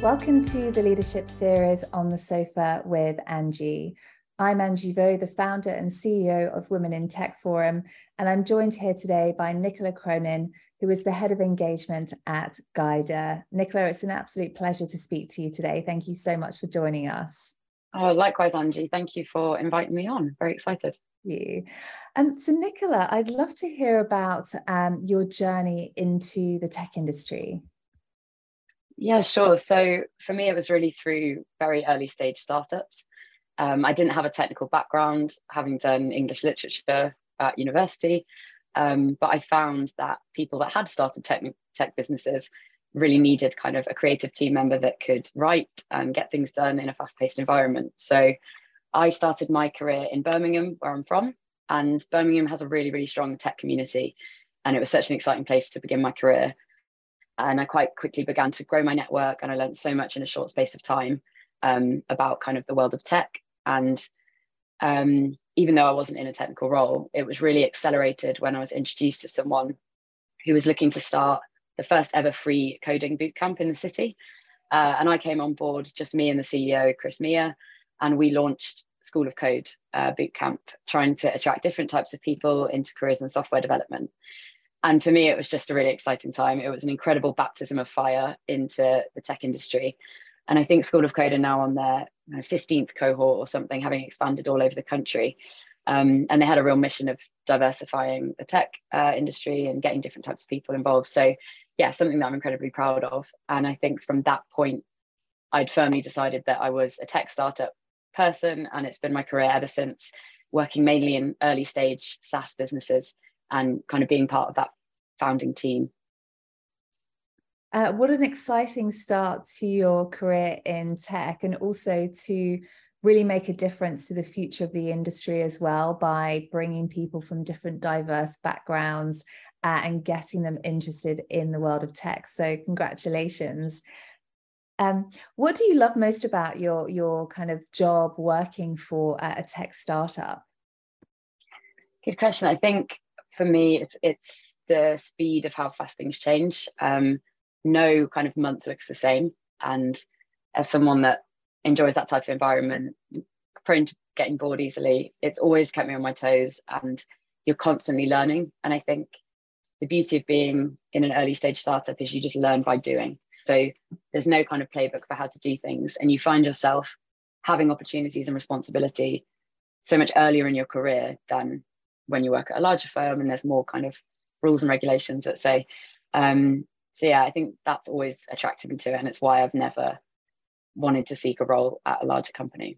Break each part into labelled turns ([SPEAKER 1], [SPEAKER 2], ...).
[SPEAKER 1] Welcome to the Leadership Series on the Sofa with Angie. I'm Angie Vo, the founder and CEO of Women in Tech Forum, and I'm joined here today by Nicola Cronin, who is the Head of Engagement at Guida. Nicola, it's an absolute pleasure to speak to you today. Thank you so much for joining us.
[SPEAKER 2] Oh, likewise, Angie. Thank you for inviting me on. Very excited.
[SPEAKER 1] You. So Nicola, I'd love to hear about your journey into the tech industry.
[SPEAKER 2] Yeah, sure. So for me, it was really through very early stage startups. I didn't have a technical background, having done English literature at university, but I found that people that had started tech businesses really needed kind of a creative team member that could write and get things done in a fast-paced environment. So I started my career in Birmingham, where I'm from, and Birmingham has a really, really strong tech community. And it was such an exciting place to begin my career. And I quite quickly began to grow my network, and I learned so much in a short space of time about kind of the world of tech. And even though I wasn't in a technical role, it was really accelerated when I was introduced to someone who was looking to start the first ever free coding bootcamp in the city. And I came on board, just me and the CEO, Chris Mia, and we launched School of Code bootcamp, trying to attract different types of people into careers in software development. And for me, it was just a really exciting time. It was an incredible baptism of fire into the tech industry. And I think School of Code are now on their 15th cohort or something, having expanded all over the country. And they had a real mission of diversifying the tech industry and getting different types of people involved. So yeah, something that I'm incredibly proud of. And I think from that point, I'd firmly decided that I was a tech startup person. And it's been my career ever since, working mainly in early stage SaaS businesses and kind of being part of that founding team.
[SPEAKER 1] What an exciting start to your career in tech, and also to really make a difference to the future of the industry as well, by bringing people from different diverse backgrounds and getting them interested in the world of tech. So congratulations. What do you love most about your kind of job working for a tech startup?
[SPEAKER 2] Good question. I think for me, it's the speed of how fast things change. No kind of month looks the same. And as someone that enjoys that type of environment, prone to getting bored easily, it's always kept me on my toes, and you're constantly learning. And I think the beauty of being in an early stage startup is you just learn by doing. So there's no kind of playbook for how to do things. And you find yourself having opportunities and responsibility so much earlier in your career than when you work at a larger firm and there's more kind of rules and regulations, let's say. So yeah, I think that's always attracted me to it. And it's why I've never wanted to seek a role at a larger company.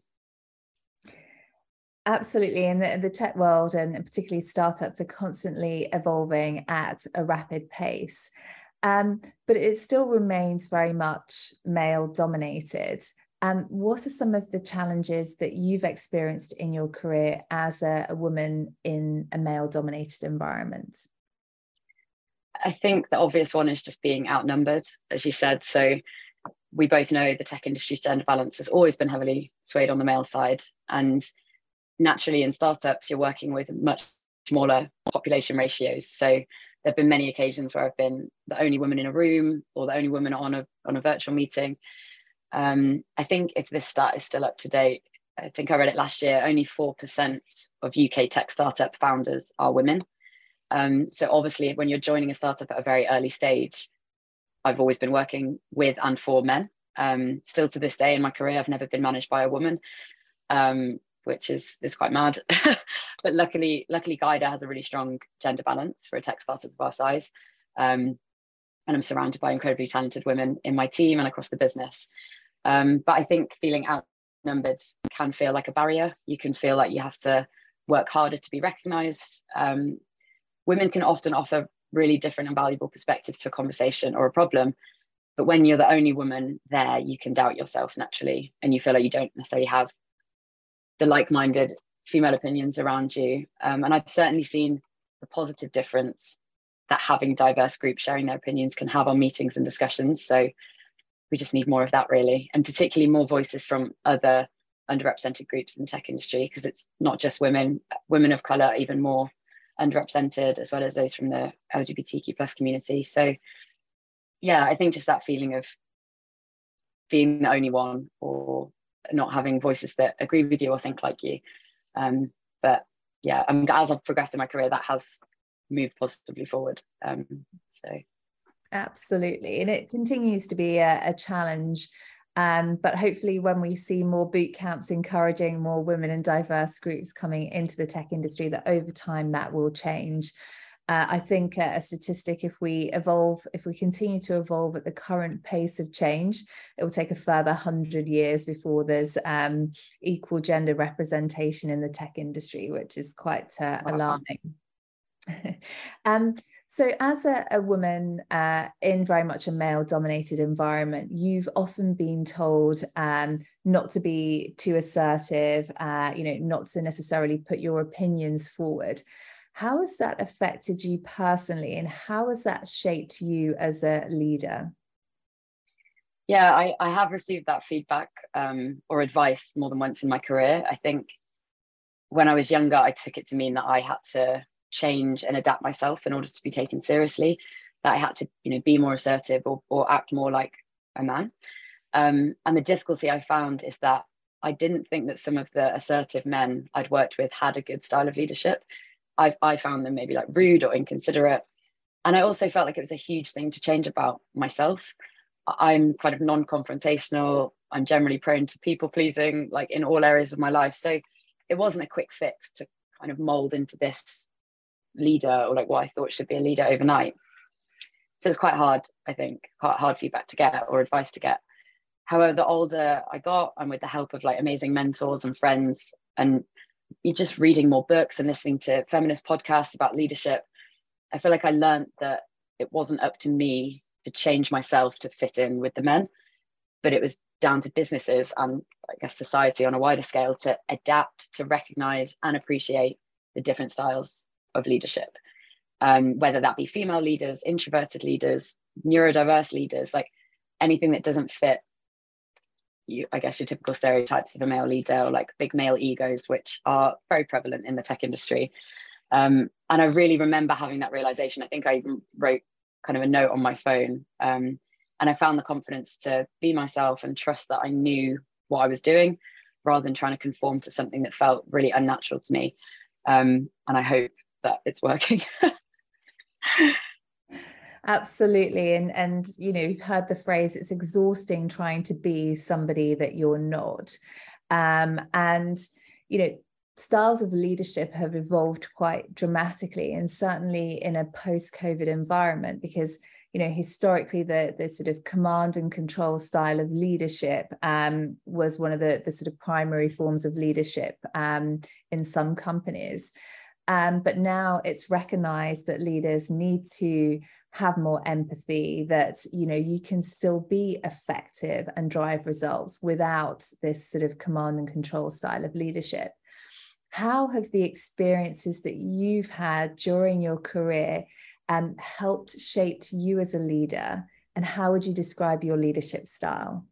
[SPEAKER 1] Absolutely. And the tech world, and particularly startups, are constantly evolving at a rapid pace. But it still remains very much male dominated. What are some of the challenges that you've experienced in your career as a woman in a male-dominated environment?
[SPEAKER 2] I think the obvious one is just being outnumbered, as you said. So we both know the tech industry's gender balance has always been heavily swayed on the male side. And naturally in startups, you're working with much smaller population ratios. So there have been many occasions where I've been the only woman in a room or the only woman on a virtual meeting. I think if this stat is still up to date, I think I read it last year, only 4% of UK tech startup founders are women. So obviously when you're joining a startup at a very early stage, I've always been working with and for men. Still to this day in my career, I've never been managed by a woman, which is quite mad. But luckily Guida has a really strong gender balance for a tech startup of our size. And I'm surrounded by incredibly talented women in my team and across the business. But I think feeling outnumbered can feel like a barrier. You can feel like you have to work harder to be recognized. Women can often offer really different and valuable perspectives to a conversation or a problem. But when you're the only woman there, you can doubt yourself naturally, and you feel like you don't necessarily have the like-minded female opinions around you. And I've certainly seen the positive difference that having diverse groups sharing their opinions can have on meetings and discussions. So we just need more of that, really, and particularly more voices from other underrepresented groups in the tech industry, because it's not just women of color, even more underrepresented, as well as those from the LGBTQ plus community. So yeah, I think just that feeling of being the only one, or not having voices that agree with you or think like you. But yeah, as I've progressed in my career, that has moved positively forward. So
[SPEAKER 1] absolutely, and it continues to be a challenge. But hopefully when we see more boot camps encouraging more women and diverse groups coming into the tech industry, that over time that will change. I think a statistic, if we continue to evolve at the current pace of change, it will take a further 100 years before there's equal gender representation in the tech industry, which is quite alarming. So as a woman in very much a male-dominated environment, you've often been told not to be too assertive, not to necessarily put your opinions forward. How has that affected you personally, and how has that shaped you as a leader?
[SPEAKER 2] Yeah, I have received that feedback or advice more than once in my career. I think when I was younger, I took it to mean that I had to change and adapt myself in order to be taken seriously, that I had to, be more assertive or act more like a man. And the difficulty I found is that I didn't think that some of the assertive men I'd worked with had a good style of leadership. I found them maybe like rude or inconsiderate. And I also felt like it was a huge thing to change about myself. I'm kind of non-confrontational. I'm generally prone to people pleasing, like in all areas of my life. So it wasn't a quick fix to kind of mold into this leader, or like what I thought should be a leader overnight. So it's quite hard, I think, quite hard feedback to get or advice to get. However, the older I got, and with the help of like amazing mentors and friends, and just reading more books and listening to feminist podcasts about leadership, I feel like I learned that it wasn't up to me to change myself to fit in with the men, but it was down to businesses and I guess society on a wider scale to adapt, to recognize and appreciate the different styles of leadership, whether that be female leaders, introverted leaders, neurodiverse leaders, like anything that doesn't fit I guess your typical stereotypes of a male leader, or like big male egos, which are very prevalent in the tech industry. And I really remember having that realization. I think I even wrote kind of a note on my phone, and I found the confidence to be myself and trust that I knew what I was doing, rather than trying to conform to something that felt really unnatural to me. And I hope that it's working.
[SPEAKER 1] Absolutely. And you've heard the phrase, it's exhausting trying to be somebody that you're not. And styles of leadership have evolved quite dramatically, and certainly in a post-COVID environment, because historically the sort of command and control style of leadership was one of the sort of primary forms of leadership in some companies. But now it's recognized that leaders need to have more empathy, that you can still be effective and drive results without this sort of command and control style of leadership. How have the experiences that you've had during your career helped shape you as a leader, and how would you describe your leadership style?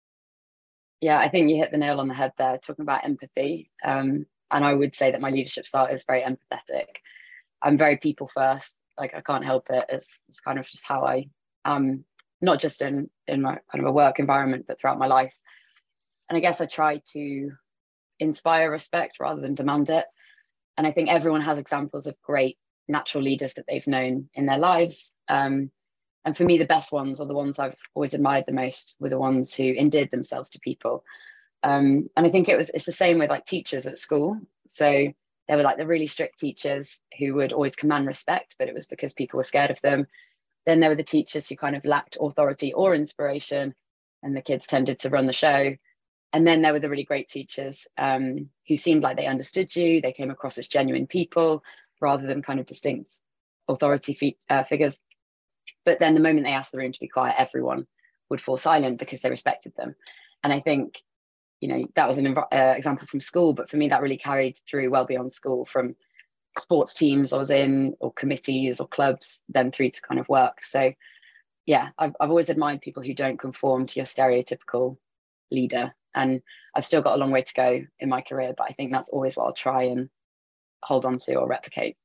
[SPEAKER 2] Yeah, I think you hit the nail on the head there, talking about empathy. And I would say that my leadership style is very empathetic. I'm very people first. Like, I can't help it. It's kind of just how I am, not just in my kind of a work environment, but throughout my life. And I guess I try to inspire respect rather than demand it. And I think everyone has examples of great natural leaders that they've known in their lives. And for me, the best ones, or the ones I've always admired the most, were the ones who endeared themselves to people. And I think it's the same with like teachers at school. So there were like the really strict teachers who would always command respect, but it was because people were scared of them. Then there were the teachers who kind of lacked authority or inspiration, and the kids tended to run the show. And then there were the really great teachers who seemed like they understood you. They came across as genuine people rather than kind of distinct authority figures. But then the moment they asked the room to be quiet, everyone would fall silent because they respected them. And I think, that was an example from school, but for me, that really carried through well beyond school, from sports teams I was in, or committees or clubs, then through to kind of work. So yeah, I've always admired people who don't conform to your stereotypical leader. And I've still got a long way to go in my career, but I think that's always what I'll try and hold on to or replicate.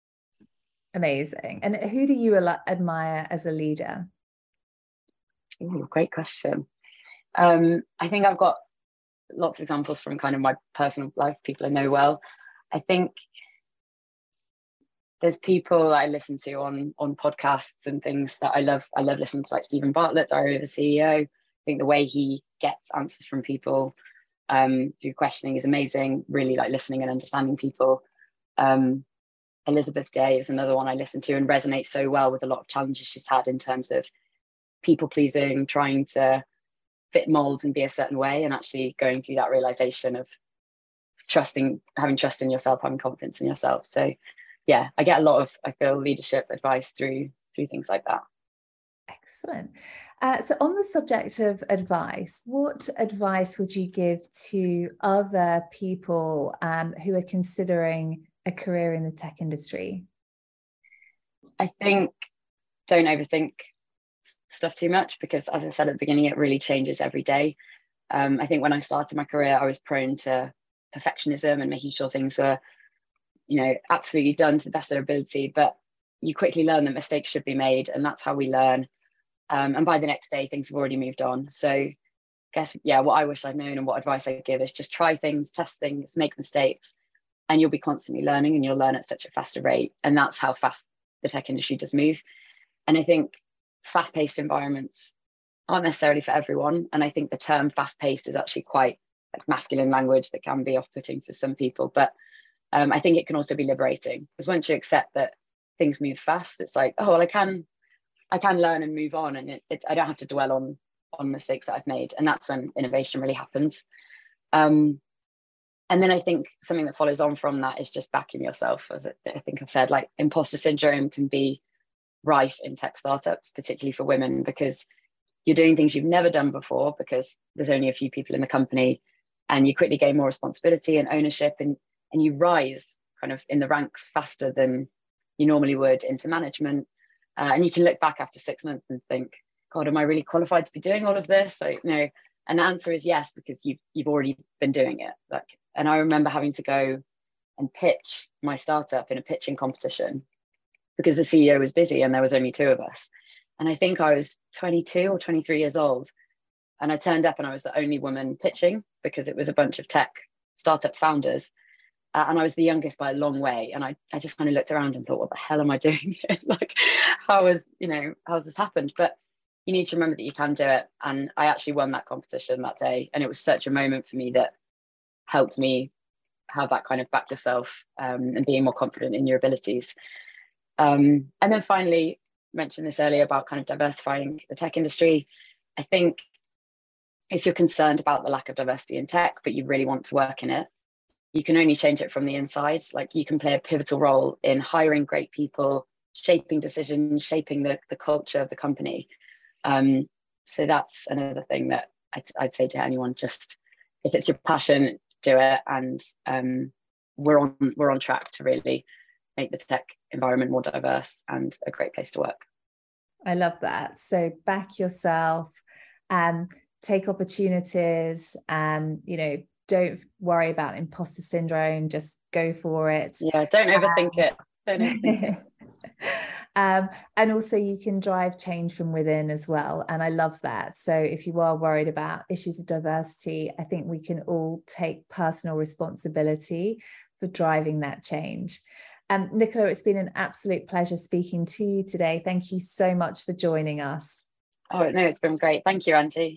[SPEAKER 1] Amazing. And who do you admire as a leader?
[SPEAKER 2] Ooh, great question. I think I've got lots of examples from kind of my personal life, people I know well. I think there's people I listen to on podcasts and things that I love. I love listening to, like Stephen Bartlett, Diary of a CEO. I think the way he gets answers from people through questioning is amazing. Really like listening and understanding people. Elizabeth Day is another one I listen to and resonates so well with a lot of challenges she's had in terms of people pleasing, trying to fit molds and be a certain way, and actually going through that realization of having trust in yourself, having confidence in yourself. So yeah, I get a lot of, I feel, leadership advice through things like that.
[SPEAKER 1] Excellent. So on the subject of advice, what advice would you give to other people who are considering a career in the tech industry?
[SPEAKER 2] I think don't overthink stuff too much, because as I said at the beginning, it really changes every day. I think when I started my career, I was prone to perfectionism and making sure things were, absolutely done to the best of their ability. But you quickly learn that mistakes should be made, and that's how we learn. And by the next day, things have already moved on. So I guess, what I wish I'd known and what advice I'd give is just try things, test things, make mistakes, and you'll be constantly learning, and you'll learn at such a faster rate. And that's how fast the tech industry does move. And I think fast-paced environments aren't necessarily for everyone. And I think the term fast-paced is actually quite like masculine language that can be off-putting for some people. But I think it can also be liberating, because once you accept that things move fast, it's like, oh, well, I can learn and move on, and I don't have to dwell on mistakes that I've made. And that's when innovation really happens. And then I think something that follows on from that is just backing yourself. As I think I've said, like imposter syndrome can be rife in tech startups, particularly for women, because you're doing things you've never done before, because there's only a few people in the company, and you quickly gain more responsibility and ownership, and you rise kind of in the ranks faster than you normally would into management. And you can look back after 6 months and think, God, am I really qualified to be doing all of this? Like, no. And the answer is yes, because you've already been doing it. And I remember having to go and pitch my startup in a pitching competition because the CEO was busy and there was only 2 of us. And I think I was 22 or 23 years old. And I turned up and I was the only woman pitching, because it was a bunch of tech startup founders. And I was the youngest by a long way. And I just kind of looked around and thought, what the hell am I doing? Like, how's this happened? But you need to remember that you can do it. And I actually won that competition that day. And it was such a moment for me that helped me have that kind of back yourself and being more confident in your abilities. And then finally, mentioned this earlier about kind of diversifying the tech industry. I think if you're concerned about the lack of diversity in tech, but you really want to work in it, you can only change it from the inside. Like, you can play a pivotal role in hiring great people, shaping decisions, shaping the culture of the company. So that's another thing that I'd say to anyone: just if it's your passion, do it. And we're on track to really make the tech environment more diverse and a great place to work.
[SPEAKER 1] I love that. So back yourself, take opportunities, don't worry about imposter syndrome, just go for it.
[SPEAKER 2] Yeah, don't overthink it. Don't overthink it.
[SPEAKER 1] And also you can drive change from within as well. And I love that. So if you are worried about issues of diversity, I think we can all take personal responsibility for driving that change. Nicola, it's been an absolute pleasure speaking to you today. Thank you so much for joining us.
[SPEAKER 2] Oh, no, it's been great. Thank you, Angie.